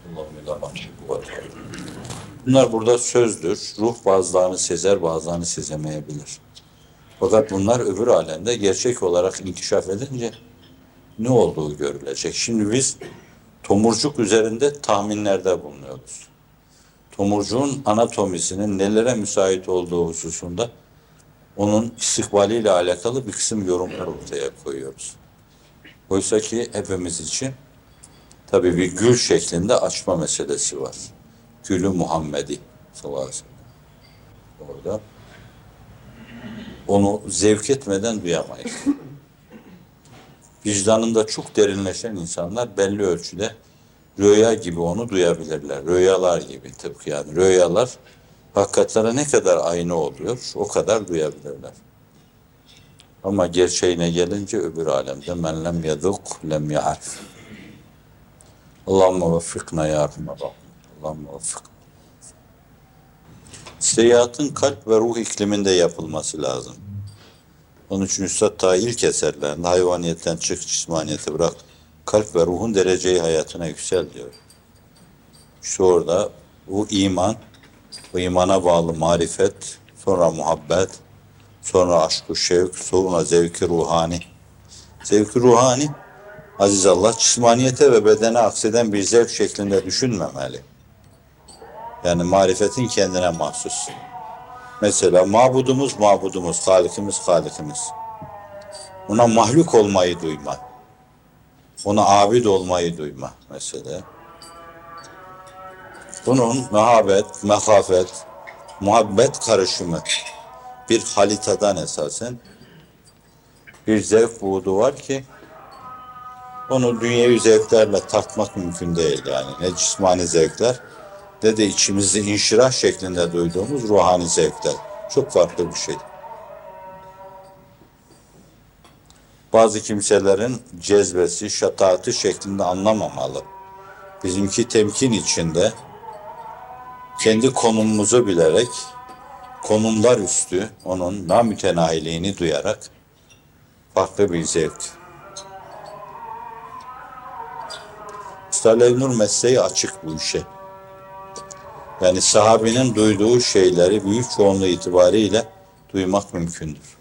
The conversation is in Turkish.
Bunlar burada sözdür. Ruh bazılarını sezer, bazılarını sezemeyebilir. Fakat bunlar öbür alemde gerçek olarak inkişaf edince ne olduğu görülecek. Şimdi biz tomurcuk üzerinde tahminlerde bulunuyoruz. Tomurcuğun anatomisinin nelere müsait olduğu hususunda onun istikbaliyle alakalı bir kısım yorumlar ortaya koyuyoruz. Oysa ki hepimiz için tabii bir gül şeklinde açma meselesi var. Gülü Muhammedi sallallahu aleyhi ve sellem. Orada onu zevk etmeden duyamayız. Vicdanında çok derinleşen insanlar belli ölçüde rüya gibi onu duyabilirler. Rüyalar gibi tıpkı yani. Rüyalar hakikatlere ne kadar aynı oluyor o kadar duyabilirler. Ama gerçeğine gelince öbür alemde men lem yaduk lem ya'rif. Allahümme veffikna ya Rahman. Allahümme veffikna. Seyahatın kalp ve ruh ikliminde yapılması lazım. Onun için Üstad ta ilk eserlerinde hayvaniyetten çık, cismaniyete bırak, kalp ve ruhun dereceyi hayatına yüksel diyor. İşte orada bu iman, bu imana bağlı marifet, sonra muhabbet, sonra aşk-ı şevk, sonra zevk-i ruhani. Zevk-i ruhani, aziz Allah, cismaniyete ve bedene akseden bir zevk şeklinde düşünmemeli. Yani marifetin kendine mahsus. Mesela mabudumuz, halikimiz. Ona mahluk olmayı duyma. Ona abid olmayı duyma mesela. Bunun mehabet, mehafet, muhabbet karışımı bir halitadan esasen bir zevk buğdu var ki onu dünyevi zevklerle tartmak mümkün değil yani. Ne cismani zevkler ne de içimizde inşirah şeklinde duyduğumuz ruhani zevkler. Çok farklı bir şey. Bazı kimselerin cezbesi, şataatı şeklinde anlamamalı. Bizimki temkin içinde kendi konumumuzu bilerek konumlar üstü onun namütenahiliğini duyarak farklı bir zevk. Üstad Nur mesleği açık bu işe. Yani sahabinin duyduğu şeyleri büyük çoğunluğu itibariyle duymak mümkündür.